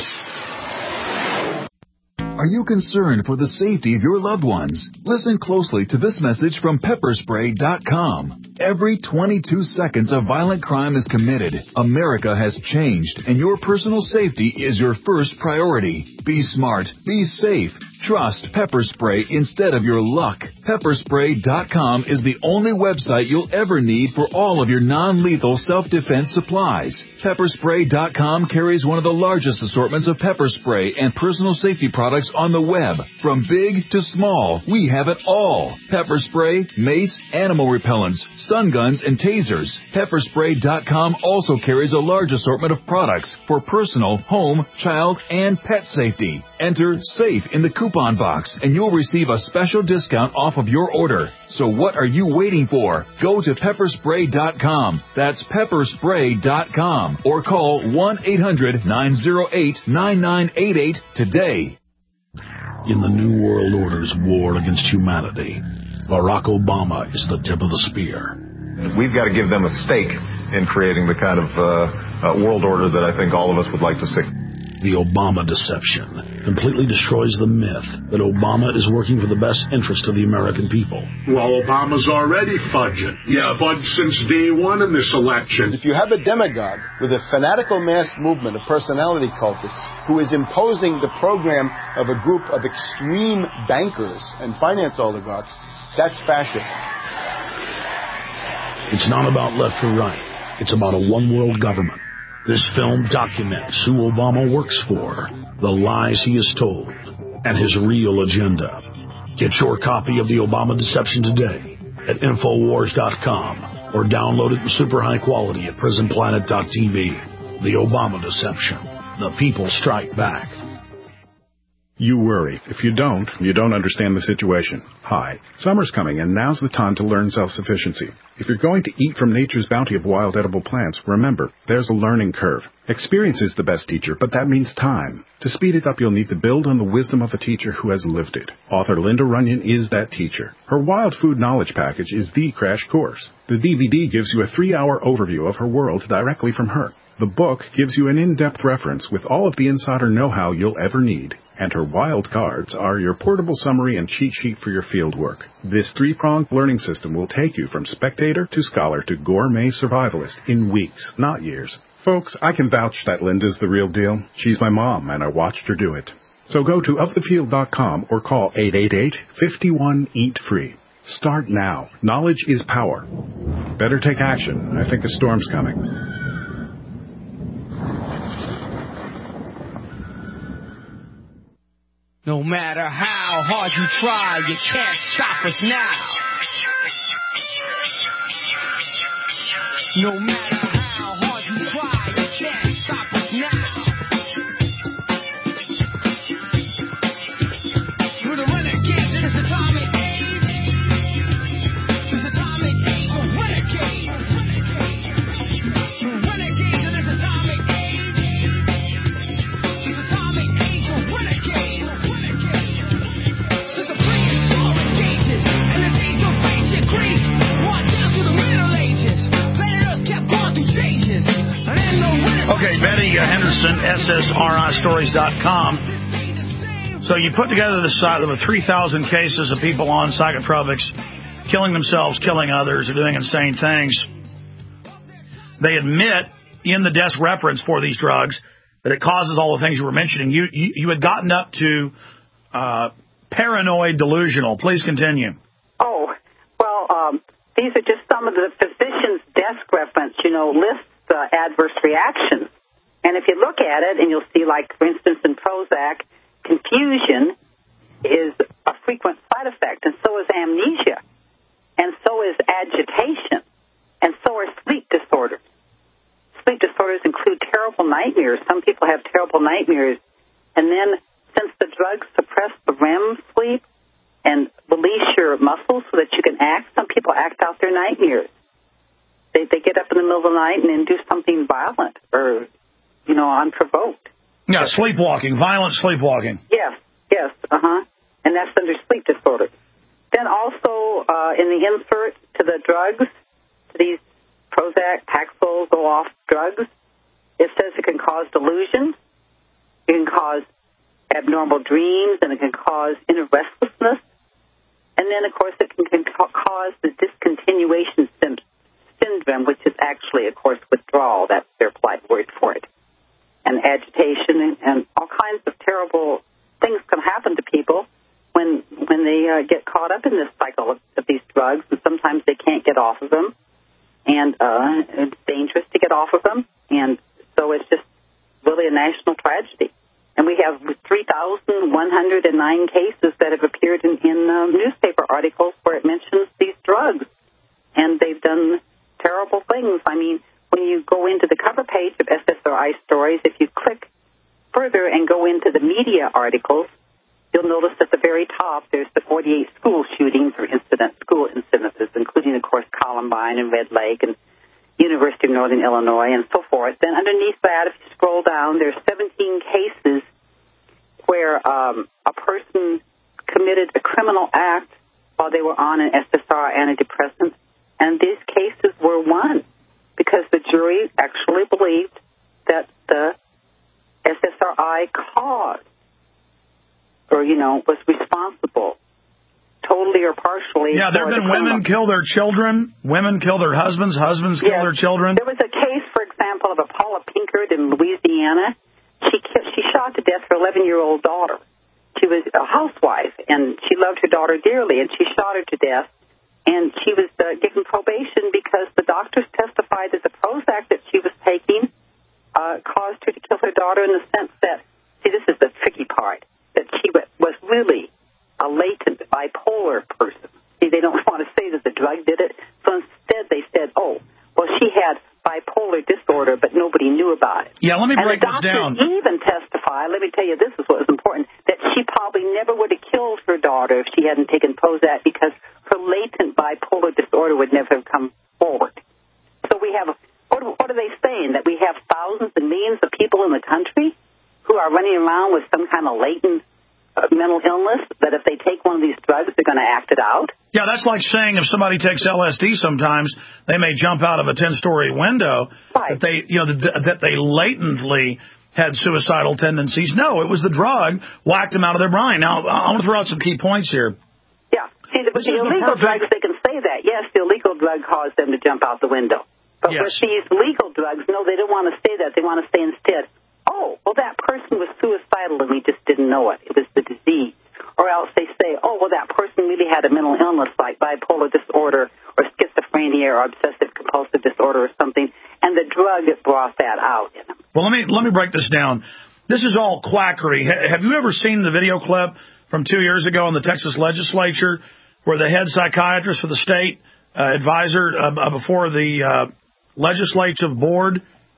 Are you concerned for the safety of your loved ones? Listen closely to this message from pepperspray.com. Every 22 seconds a violent crime is committed. America has changed, and your personal safety is your first priority. Be smart. Be safe. Trust Pepper Spray instead of your luck. Pepperspray.com is the only website you'll ever need for all of your non-lethal self-defense supplies. Pepperspray.com carries one of the largest assortments of pepper spray and personal safety products on the web. From big to small, we have it all. Pepper spray, mace, animal repellents, stun guns, and tasers. Pepperspray.com also carries a large assortment of products for personal, home, child, and pet safety. Enter SAFE in the coupon box, and you'll receive a special discount off of your order. So what are you waiting for? Go to pepperspray.com. That's pepperspray.com. Or call 1-800-908-9988 today. In the New World Order's war against humanity, Barack Obama is the tip of the spear. We've got to give them a stake in creating the kind of world order that I think all of us would like to see. The Obama deception completely destroys the myth that Obama is working for the best interest of the American people. Well, Obama's already fudging. He's fudged since day one in this election. If you have a demagogue with a fanatical mass movement of personality cultists who is imposing the program of a group of extreme bankers and finance oligarchs, that's fascism. It's not about left or right. It's about a one-world government. This film documents who Obama works for, the lies he has told, and his real agenda. Get your copy of The Obama Deception today at Infowars.com or download it in super high quality at PrisonPlanet.tv. The Obama Deception. The people strike back. You worry. If you don't understand the situation. Hi, summer's coming, and now's the time to learn self-sufficiency. If you're going to eat from nature's bounty of wild edible plants, remember, there's a learning curve. Experience is the best teacher, but that means time. To speed it up, you'll need to build on the wisdom of a teacher who has lived it. Author Linda Runyon is that teacher. Her Wild Food Knowledge Package is the crash course. The DVD gives you a 3-hour overview of her world directly from her. The book gives you an in-depth reference with all of the insider know-how you'll ever need. And her wild cards are your portable summary and cheat sheet for your field work. This 3-pronged learning system will take you from spectator to scholar to gourmet survivalist in weeks, not years. Folks, I can vouch that Linda's the real deal. She's my mom, and I watched her do it. So go to ofthefield.com or call 888-51-EAT-FREE. Start now. Knowledge is power. Better take action. I think a storm's coming. No matter how hard you try, you can't stop us now. No matter how hard you try, you can't stop us now. We're the renegades in this atomic age. This atomic age of renegades. We're renegades in this atomic age. This atomic age of renegades. Since the prehistoric ages and the days of ancient Greece, right down to the Middle Ages, planet Earth kept going through changes. Okay, Betty Henderson, SSRIstories.com. So you put together the site of 3,000 cases of people on psychotropics, killing themselves, killing others, or doing insane things. They admit in the desk reference for these drugs that it causes all the things you were mentioning. You had gotten up to paranoid delusional. Please continue. Oh, well, these are just some of the physician's desk reference, lists adverse reactions. And if you look at it, and you'll see, like, for instance, in Prozac, confusion is a frequent side effect, and so is amnesia, and so is agitation, and so are sleep disorders. Sleep disorders include terrible nightmares. Some people have terrible nightmares. And then, since the drugs suppress the REM sleep and release your muscles so that you can act, some people act out their nightmares. They get up in the middle of the night and then do something violent or, unprovoked. Yeah, sleepwalking, violent sleepwalking. Yes, and that's under sleep disorder. Then also in the insert to the drugs, to these Prozac, Paxil, go-off drugs, it says it can cause delusion, it can cause abnormal dreams, and it can cause inner restlessness. And then, of course, it can cause the discontinuation syndrome, which is actually, of course, withdrawal. That's their polite word for it. And agitation and all kinds of terrible things can happen to people when they get caught up in this cycle of these drugs, and sometimes they can't get off of them. And it's dangerous to get off of them. And so it's just really a national tragedy. And we have 3,109 cases that have appeared in newspaper articles where it mentions these drugs. And they've done terrible things. I mean, when you go into the cover page of SSRI Stories, if you click further and go into the media articles, you'll notice at the very top there's the 48 school shootings or school incidences, including, of course, Columbine and Red Lake and University of Northern Illinois and so forth. Then underneath that, if you scroll down, there's 17 cases where a person committed a criminal act while they were on an SSRI antidepressant, and these cases were won because the jury actually believed that the SSRI caused or, was responsible totally or partially. Yeah, there have been women kill their children, women kill their husbands, husbands kill their children. There was a case, for example, of a Paula Pinkard in Louisiana. She shot to death her 11-year-old daughter. She was a housewife, and she loved her daughter dearly, and she shot her to death. And she was given probation because the doctors testified that the Prozac that she was taking caused her to kill her daughter in the sense that, see, this is the tricky part, that she was really a latent bipolar person. See, they don't want to say that the drug did it, so instead they said, oh, well, she had bipolar disorder, but nobody knew about it. Yeah, let me break this down. And the doctors even testify, let me tell you, this is what was important, that she probably never would have killed her daughter if she hadn't taken Prozac because her latent bipolar disorder would never have come forward. So we have, what are they saying, that we have thousands and millions of people in the country who are running around with some kind of latent mental illness, that if they take one of these drugs, they're going to act it out? Yeah, that's like saying if somebody takes LSD sometimes, they may jump out of a 10-story window, that they, that they latently had suicidal tendencies. No, it was the drug whacked them out of their brain. Now, I want to throw out some key points here. Yeah. See, with the illegal drugs, they can say that. Yes, the illegal drug caused them to jump out the window. But with these legal drugs, no, they don't want to say that. They want to say instead, oh, well, that person was suicidal and we just didn't know it. It was the disease. Or else they say, oh, well, that person really had a mental illness like bipolar disorder or schizophrenia or obsessive-compulsive disorder or something, and the drug brought that out in them. Well, let me break this down. This is all quackery. Have you ever seen the video clip from 2 years ago in the Texas legislature where the head psychiatrist for the state advisor before the legislative board,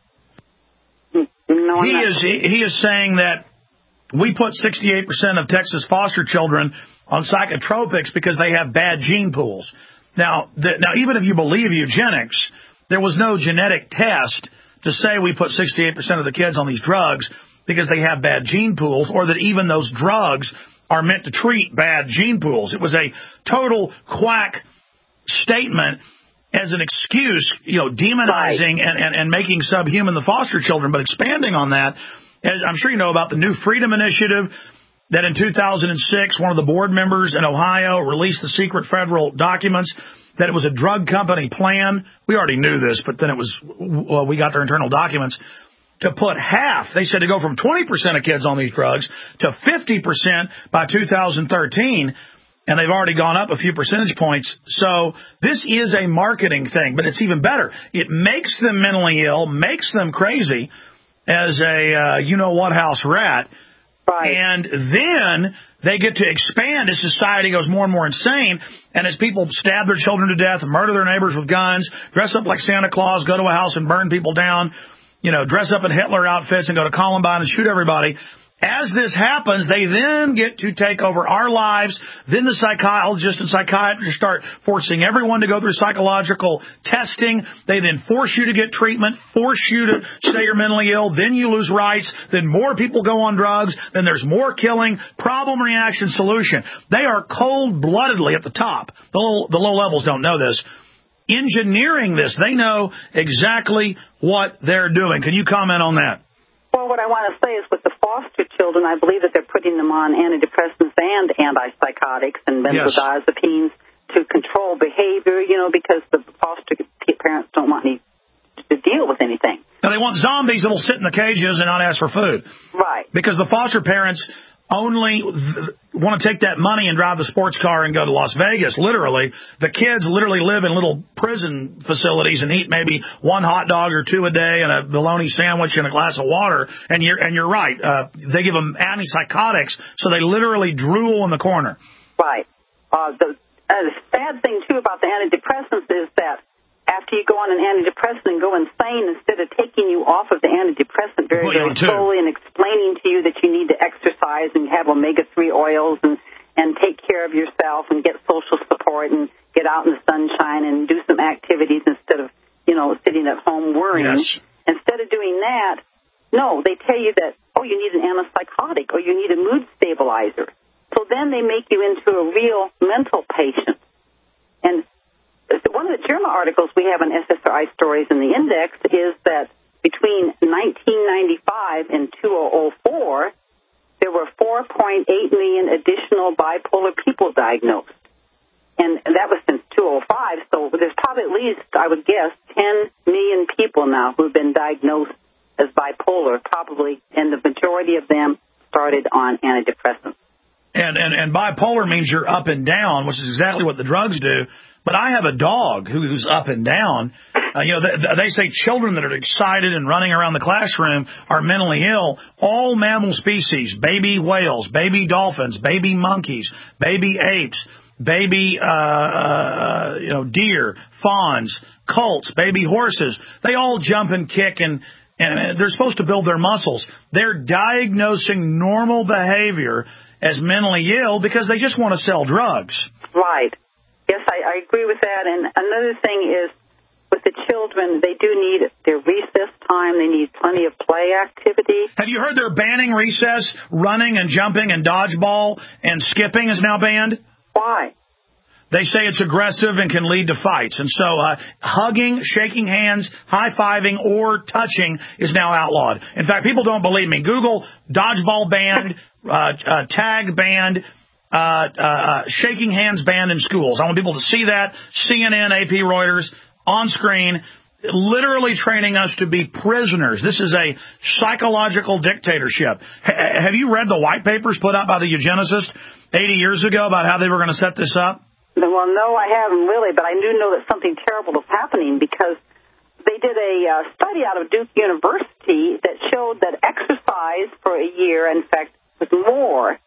no, he is saying that we put 68% of Texas foster children on psychotropics because they have bad gene pools. Now, even if you believe eugenics, there was no genetic test to say we put 68% of the kids on these drugs because they have bad gene pools, or that even those drugs are meant to treat bad gene pools. It was a total quack statement as an excuse, demonizing and making subhuman the foster children. But expanding on that, as I'm sure you know about the New Freedom Initiative, that in 2006, one of the board members in Ohio released the secret federal documents, that it was a drug company plan. We already knew this, but then we got their internal documents to put half. They said to go from 20% of kids on these drugs to 50% by 2013. And they've already gone up a few percentage points. So this is a marketing thing, but it's even better. It makes them mentally ill, makes them crazy as a you-know-what-house rat. Right. And then they get to expand as society goes more and more insane. And as people stab their children to death, murder their neighbors with guns, dress up like Santa Claus, go to a house and burn people down, dress up in Hitler outfits and go to Columbine and shoot everybody. As this happens, they then get to take over our lives. Then the psychologists and psychiatrists start forcing everyone to go through psychological testing. They then force you to get treatment, force you to say you're mentally ill. Then you lose rights. Then more people go on drugs. Then there's more killing. Problem, reaction, solution. They are cold-bloodedly at the top. The low levels don't know this. Engineering this. They know exactly what they're doing. Can you comment on that? Well, what I want to say is with the foster children, I believe that they're putting them on antidepressants and antipsychotics and benzodiazepines to control behavior, because the foster parents don't want any to deal with anything. Now, they want zombies that will sit in the cages and not ask for food. Right. Because the foster parents only want to take that money and drive the sports car and go to Las Vegas, literally. The kids literally live in little prison facilities and eat maybe one hot dog or two a day and a bologna sandwich and a glass of water. And you're right. They give them antipsychotics, so they literally drool in the corner. Right. The sad thing, too, about the antidepressants is that after you go on an antidepressant and go insane, instead of taking you off of the antidepressant very, very slowly and explaining to you that you need to exercise and have omega-3 oils and take care of yourself and get social support and get out in the sunshine and do some activities instead of, sitting at home worrying. Yes. Instead of doing that, no, they tell you that, you need an antipsychotic or you need a mood stabilizer. So then they make you into a real mental patient. And one of the Journal articles we have on SSRI stories in the index is that between 1995 and 2004, there were 4.8 million additional bipolar people diagnosed. And that was since 2005, so there's probably at least, I would guess, 10 million people now who've been diagnosed as bipolar, probably, and the majority of them started on antidepressants. And bipolar means you're up and down, which is exactly what the drugs do. But I have a dog who's up and down. They say children that are excited and running around the classroom are mentally ill. All mammal species, baby whales, baby dolphins, baby monkeys, baby apes, baby deer, fawns, colts, baby horses, they all jump and kick and they're supposed to build their muscles. They're diagnosing normal behavior as mentally ill because they just want to sell drugs. Right. Yes, I agree with that. And another thing is with the children, they do need their recess time. They need plenty of play activity. Have you heard they're banning recess? Running and jumping and dodgeball and skipping is now banned? Why? They say it's aggressive and can lead to fights. And so hugging, shaking hands, high-fiving, or touching is now outlawed. In fact, people don't believe me. Google dodgeball banned, tag banned, shaking hands banned in schools. I want people to see that. CNN, AP, Reuters, on screen, literally training us to be prisoners. This is a psychological dictatorship. Have you read the white papers put out by the eugenicists 80 years ago about how they were going to set this up? Well, no, I haven't really, but I do know that something terrible is happening because they did a study out of Duke University that showed that exercise for a year, in fact, was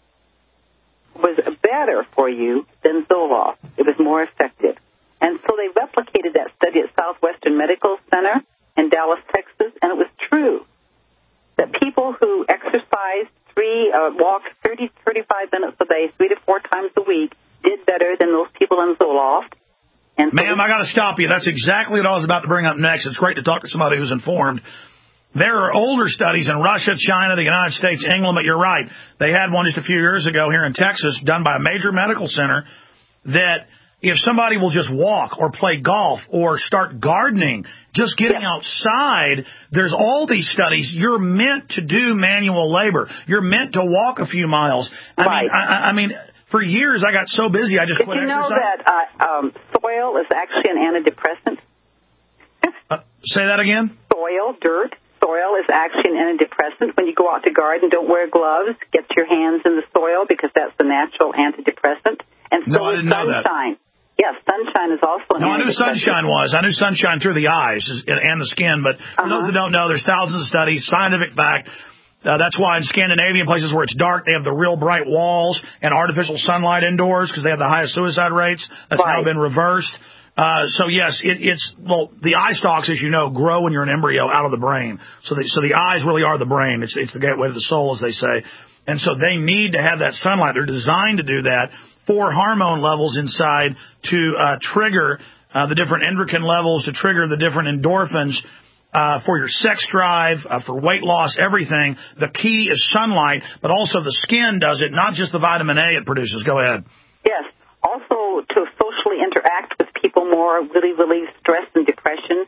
better for you than Zoloft. It was more effective. And so they replicated that study at Southwestern Medical Center in Dallas, Texas, and it was true that people who exercised walked 30, 35 minutes a day, 3 to 4 times a week, did better than those people in Zoloft. And so Ma'am, I got to stop you. That's exactly what I was about to bring up next. It's great to talk to somebody who's informed. There are older studies in Russia, China, the United States, England, but you're right. They had one just a few years ago here in Texas done by a major medical center that if somebody will just walk or play golf or start gardening, just getting outside, there's all these studies. You're meant to do manual labor. You're meant to walk a few miles. I mean, for years I got so busy I just quit exercising. Did you know that soil is actually an antidepressant? Say that again? Soil is actually an antidepressant. When you go out to garden, don't wear gloves. Get your hands in the soil because that's the natural antidepressant. And so I didn't know that. Sunshine. Yes, sunshine is also an antidepressant. I knew sunshine was. I knew sunshine through the eyes and the skin. But for those that don't know, there's thousands of studies, scientific fact. That's why in Scandinavian places where it's dark, they have the real bright walls and artificial sunlight indoors because they have the highest suicide rates. That's now been reversed. So yes, the eye stalks, as you know, grow when you're an embryo out of the brain. So the eyes really are the brain. It's the gateway to the soul, as they say. And so they need to have that sunlight. They're designed to do that for hormone levels inside to trigger the different endocrine levels, to trigger the different endorphins for your sex drive, for weight loss, everything. The key is sunlight, but also the skin does it, not just the vitamin A it produces. Go ahead. Yes. Also to socially interact with people more, really relieve stress and depression is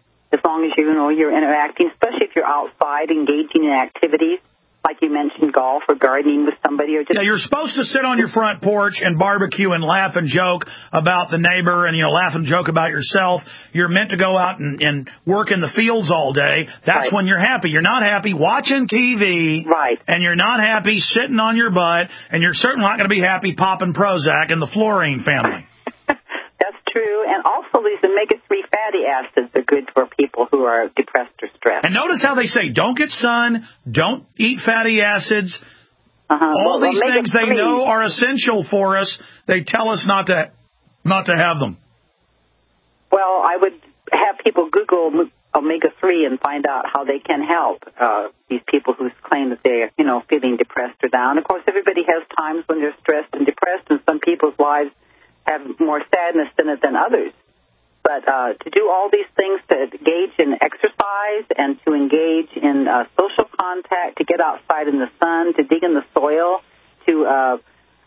long as you're interacting, especially if you're outside engaging in activities. Like you mentioned, golf or gardening with somebody, or just you're supposed to sit on your front porch and barbecue and laugh and joke about the neighbor and laugh and joke about yourself. You're meant to go out and work in the fields all day. That's when you're happy. You're not happy watching TV, right? And you're not happy sitting on your butt, and you're certainly not going to be happy popping Prozac in the Fluorine family. That's true, and also these omega-3 fatty acids are good for people who are depressed or stressed. And notice how they say, don't get sun, don't eat fatty acids. All these things they know are essential for us. They tell us not to have them. Well, I would have people Google omega-3 and find out how they can help these people who claim that they're, feeling depressed or down. Of course, everybody has times when they're stressed and depressed, and some people's lives have more sadness in it than others. But to do all these things, to engage in exercise and to engage in social contact, to get outside in the sun, to dig in the soil, to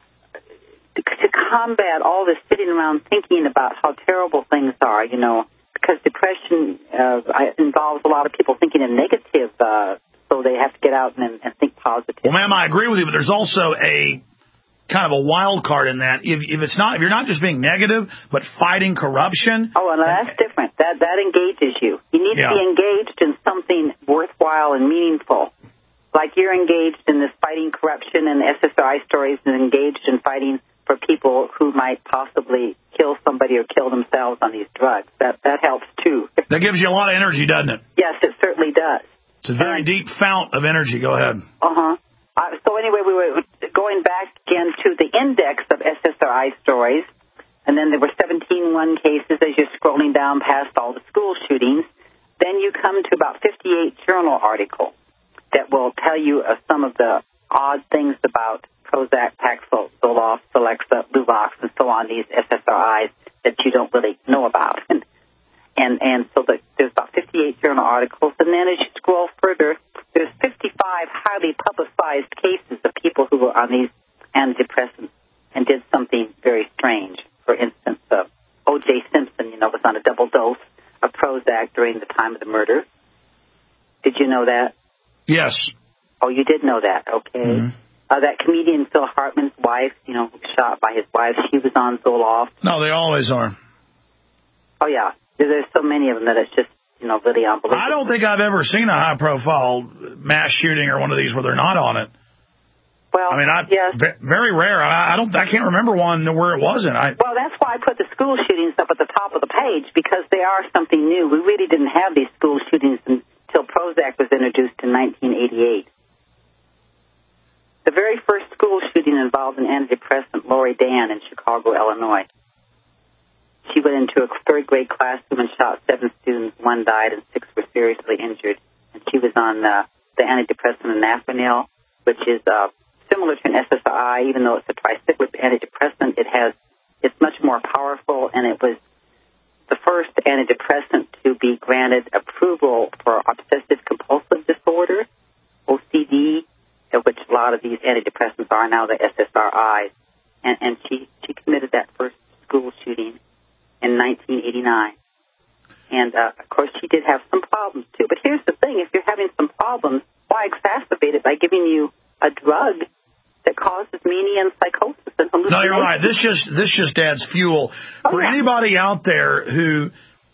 combat all this sitting around thinking about how terrible things are, because depression involves a lot of people thinking in negative, so they have to get out and think positive. Well, ma'am, I agree with you, but there's also a kind of a wild card in that. If you're not just being negative, but fighting corruption. Oh, and that's different. That engages you. You need to be engaged in something worthwhile and meaningful. Like you're engaged in this fighting corruption and SSRI stories, and engaged in fighting for people who might possibly kill somebody or kill themselves on these drugs. That helps too. That gives you a lot of energy, doesn't it? Yes, it certainly does. It's a very deep fount of energy. Go ahead. So anyway, we were going back again to the index of SSRI stories, and then there were 17 cases as you're scrolling down past all the school shootings. Then you come to about 58 journal articles that will tell you some of the odd things about Prozac, Paxil, Zoloft, Celexa, Luvox, and so on, these SSRIs that you don't really know about. And so there's about 58 journal articles. And then as you scroll further, there's 55 highly publicized cases of people who were on these antidepressants and did something very strange. For instance, O.J. Simpson, was on a double dose of Prozac during the time of the murder. Did you know that? Yes. Oh, you did know that. Okay. Mm-hmm. That comedian Phil Hartman's wife, shot by his wife, she was on Zoloft. No, they always are. Oh, yeah. There's so many of them that it's just, really unbelievable. I don't think I've ever seen a high-profile mass shooting or one of these where they're not on it. Well, yes. Very rare. I can't remember one where it wasn't. Well, that's why I put the school shootings up at the top of the page, because they are something new. We really didn't have these school shootings until Prozac was introduced in 1988. The very first school shooting involved an antidepressant, Lori Dan, in Chicago, Illinois. She went into a third-grade classroom and shot 7 students. 1 died and 6 were seriously injured. And she was on the antidepressant Anafranil, which is similar to an SSRI, even though it's a tricyclic antidepressant. It's much more powerful, and it was the first antidepressant to be granted approval for obsessive-compulsive disorder, OCD, which a lot of these antidepressants are now, the SSRIs. And she committed that first school shooting in 1989. And, of course, she did have some problems, too. But here's the thing. If you're having some problems, why exacerbate it by giving you a drug that causes mania and psychosis and hallucinations? No, you're right. This just adds fuel. For anybody out there who...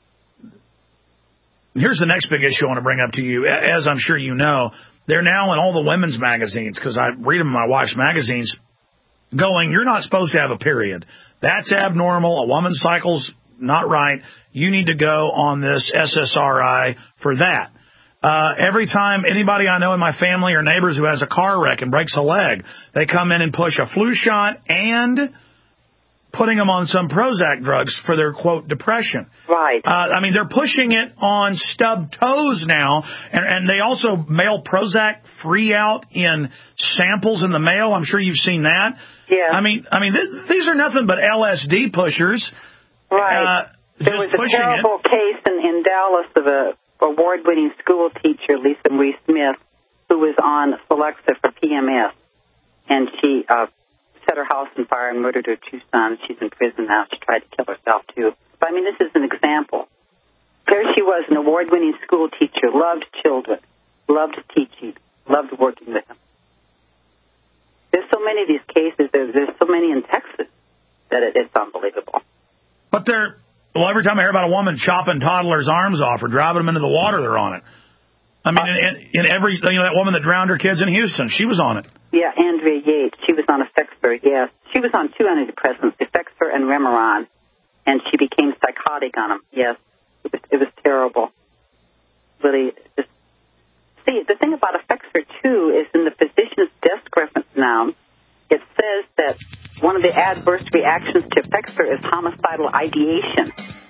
Here's the next big issue I want to bring up to you. As I'm sure you know, they're now in all the women's magazines, because I read them in my wife's magazines, going, you're not supposed to have a period. That's abnormal. A woman's cycle's not right. You need to go on this SSRI for that. Every time anybody I know in my family or neighbors who has a car wreck and breaks a leg, they come in and push a flu shot and putting them on some Prozac drugs for their, quote, depression. Right. They're pushing it on stubbed toes now, and they also mail Prozac free out in samples in the mail. I'm sure you've seen that. Yeah. These are nothing but LSD pushers. Right. There was a terrible case in Dallas of a award-winning school teacher, Lisa Marie Smith, who was on Celexa for PMS, and she set her house on fire and murdered her 2 sons. She's in prison now. She tried to kill herself, too. But, this is an example. There she was, an award-winning school teacher, loved children, loved teaching, loved working with them. There's so many of these cases. There's so many in Texas that it's unbelievable. But every time I hear about a woman chopping toddlers' arms off or driving them into the water, they're on it. I mean, in every, that woman that drowned her kids in Houston, she was on it. Yeah, Andrea Yates, she was on Effexor, yes. She was on 2 antidepressants, Effexor and Remeron, and she became psychotic on them, yes. It was terrible. Really, see, the thing about Effexor, too, is in the physician's desk reference now, it says that one of the adverse reactions to Effexor is homicidal ideation.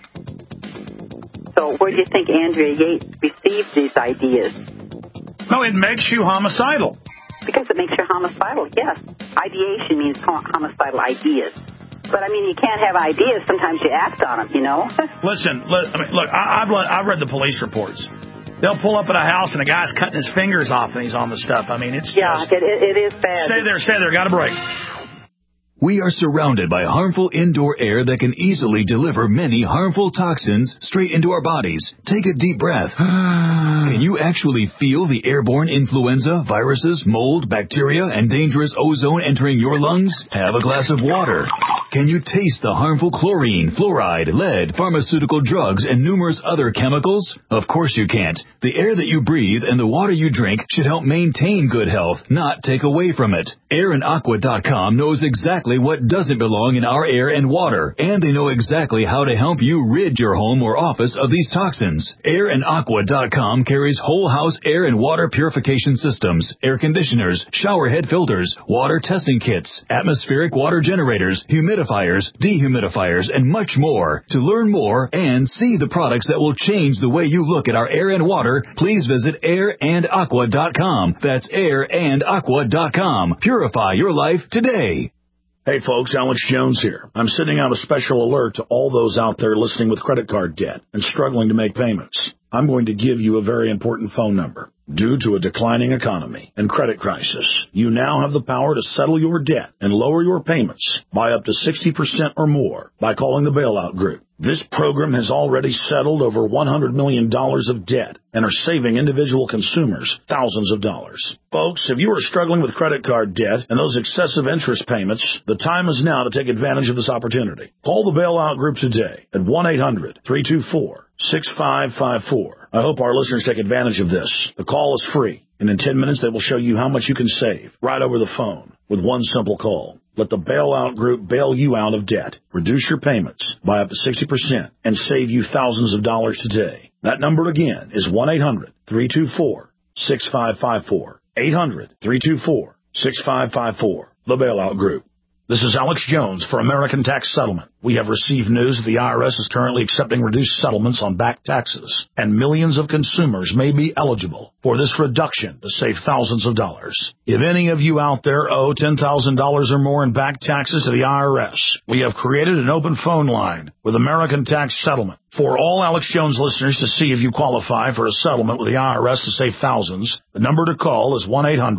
So where do you think Andrea Yates received these ideas? No, it makes you homicidal. Because it makes you homicidal, yes. Ideation means homicidal ideas. But, I mean, you can't have ideas. Sometimes you act on them, you know? Listen, look, I've read the police reports. They'll pull up at a house and a guy's cutting his fingers off and he's on the stuff. I mean, it's just... it is bad. Stay there. Got a break. We are surrounded by harmful indoor air that can easily deliver many harmful toxins straight into our bodies. Take a deep breath. Can you actually feel the airborne influenza, viruses, mold, bacteria, and dangerous ozone entering your lungs? Have a glass of water. Can you taste the harmful chlorine, fluoride, lead, pharmaceutical drugs, and numerous other chemicals? Of course you can't. The air that you breathe and the water you drink should help maintain good health, not take away from it. AirandAqua.com knows exactly what doesn't belong in our air and water, and they know exactly how to help you rid your home or office of these toxins. AirandAqua.com carries whole house air and water purification systems, air conditioners, shower head filters, water testing kits, atmospheric water generators, humidifiers, dehumidifiers, and much more. To learn more and see the products that will change the way you look at our air and water, please visit AirandAqua.com. That's AirandAqua.com. Purify your life today. Hey folks, Alex Jones here. I'm sending out a special alert to all those out there listening with credit card debt and struggling to make payments. I'm going to give you a very important phone number. Due to a declining economy and credit crisis, you now have the power to settle your debt and lower your payments by up to 60% or more by calling the Bailout Group. This program has already settled over $100 million of debt and are saving individual consumers thousands of dollars. Folks, if you are struggling with credit card debt and those excessive interest payments, the time is now to take advantage of this opportunity. Call the Bailout Group today at 1-800-324-6554. I hope our listeners take advantage of this. The call is free, and in 10 minutes they will show you how much you can save right over the phone with one simple call. Let the Bailout Group bail you out of debt, reduce your payments by up to 60%, and save you thousands of dollars today. That number again is 1-800-324-6554. 800-324-6554. The Bailout Group. This is Alex Jones for American Tax Settlement. We have received news that the IRS is currently accepting reduced settlements on back taxes, and millions of consumers may be eligible for this reduction to save thousands of dollars. If any of you out there owe $10,000 or more in back taxes to the IRS, we have created an open phone line with American Tax Settlement for all Alex Jones listeners to see if you qualify for a settlement with the IRS to save thousands. The number to call is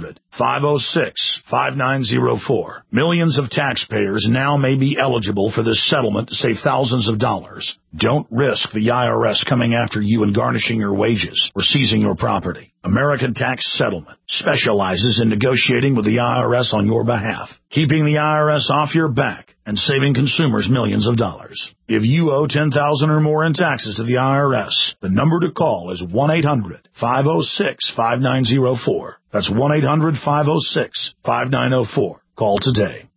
1-800-506-5904. Millions of taxpayers now may be eligible for this settlement to save thousands of dollars. Don't risk the IRS coming after you and garnishing your wages or seizing your property. American Tax Settlement specializes in negotiating with the IRS on your behalf, keeping the IRS off your back and saving consumers millions of dollars. If you owe $10,000 or more in taxes to the IRS, the number to call is 1-800-506-5904. That's 1-800-506-5904. Call today.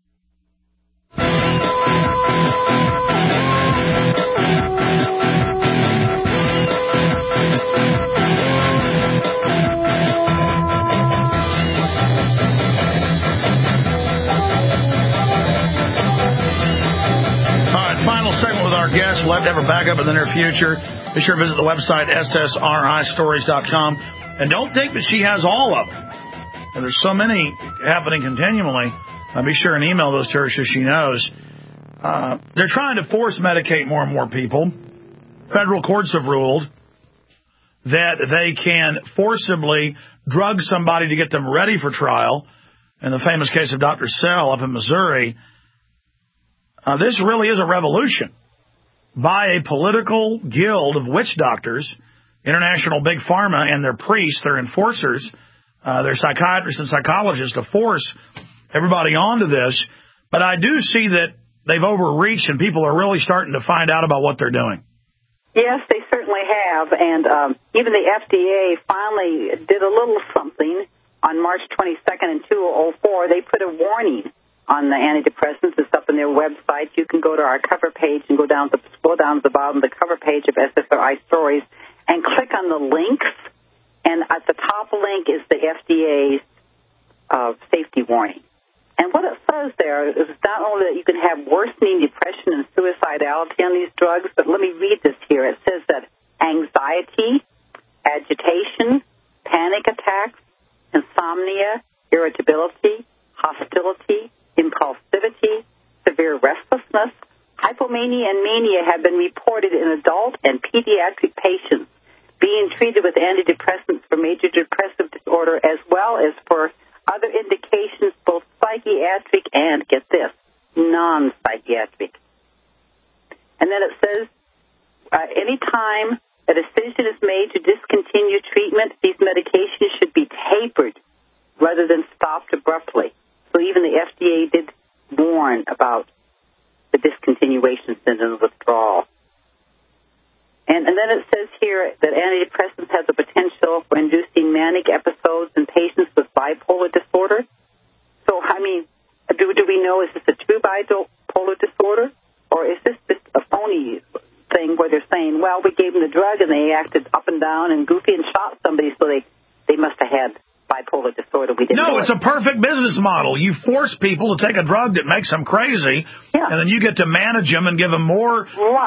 Guests. We'll have to have her back up in the near future. Be sure to visit the website, ssristories.com. And don't think that she has all of them. And there's so many happening continually. Be sure and email those to her so she knows. They're trying to force medicate more and more people. Federal courts have ruled that they can forcibly drug somebody to get them ready for trial. In the famous case of Dr. Sell up in Missouri, this really is a revolution. by a political guild of witch doctors, international big pharma, and their priests, their enforcers, their psychiatrists and psychologists to force everybody onto this. But I do see that they've overreached and people are really starting to find out about what they're doing. Yes, they certainly have. And even the FDA finally did a little something on March 22nd in 2004. They put a warning on the antidepressants. It's up on their website. You can go to our cover page and scroll down to the bottom of the cover page of SSRI Stories and click on the links. And at the top link is the FDA's safety warning. And what it says there is not only that you can have worsening depression and suicidality on these drugs, but let me read this here. It says that anxiety, agitation, panic attacks, insomnia, irritability, hostility, impulsivity, severe restlessness, hypomania, and mania have been reported in adult and pediatric patients being treated with antidepressants for major depressive disorder as well as for other indications, both psychiatric and, get this, non-psychiatric. And then it says, any time a decision is made to discontinue treatment, these medications should be tapered rather than stopped abruptly. So even the FDA did warn about the discontinuation syndrome of withdrawal. And then it says here that antidepressants have the potential for inducing manic episodes in patients with bipolar disorder. So, I mean, do we know, is this a true bipolar disorder? Or is this just a phony thing where they're saying, well, we gave them the drug and they acted up and down and goofy and shot somebody, so they must have had bipolar disorder. We didn't know it's a perfect business model. You force people to take a drug that makes them crazy, and then you get to manage them and give them more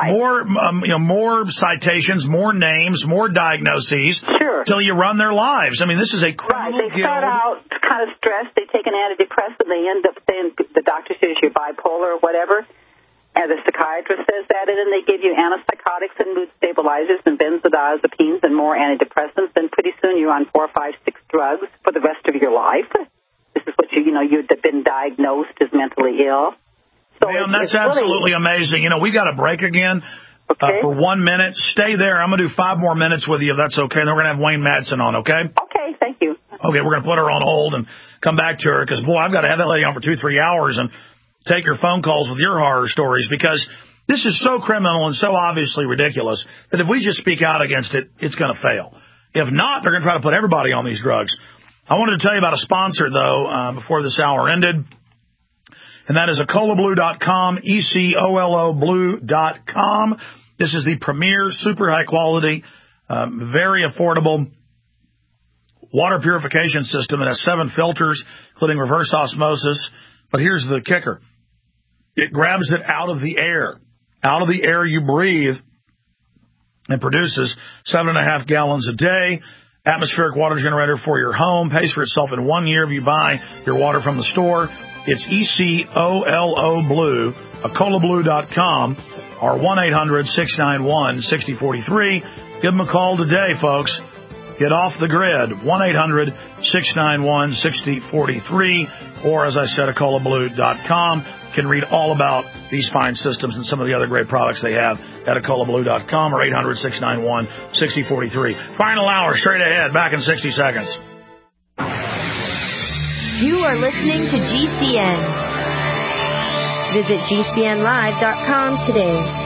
citations, more names, more diagnoses, till you run their lives. I mean, this is a criminal guild. They start out kind of stressed. They take an antidepressant. They end up saying the doctor says you're bipolar or whatever. And the psychiatrist says that, and then they give you antipsychotics and mood stabilizers and benzodiazepines and more antidepressants, and pretty soon you're on 4, 5, 6 drugs for the rest of your life. This is what you've been diagnosed as mentally ill. So that's absolutely amazing. We got a break again for 1 minute. Stay there. I'm going to do 5 more minutes with you if that's okay. Then we're going to have Wayne Madsen on, okay? Okay, thank you. Okay, we're going to put her on hold and come back to her because, boy, I've got to have that lady on for 2-3 hours and take your phone calls with your horror stories, because this is so criminal and so obviously ridiculous that if we just speak out against it, it's going to fail. If not, they're going to try to put everybody on these drugs. I wanted to tell you about a sponsor, though, before this hour ended, and that is EcoloBlue.com, ECOLO Blue.com. This is the premier, super high-quality, very affordable water purification system. It has 7 filters, including reverse osmosis. But here's the kicker. It grabs it out of the air you breathe, and produces 7.5 gallons a day. Atmospheric water generator for your home. Pays for itself in 1 year if you buy your water from the store. It's ECOLO Blue, EcoloBlue.com, or 1-800-691-6043. Give them a call today, folks. Get off the grid, 1-800-691-6043, or, as I said, EcoloBlue.com. You can read all about these fine systems and some of the other great products they have at EcoloBlue.com or 800-691-6043. Final hour, straight ahead, back in 60 seconds. You are listening to GCN. Visit GCNlive.com today.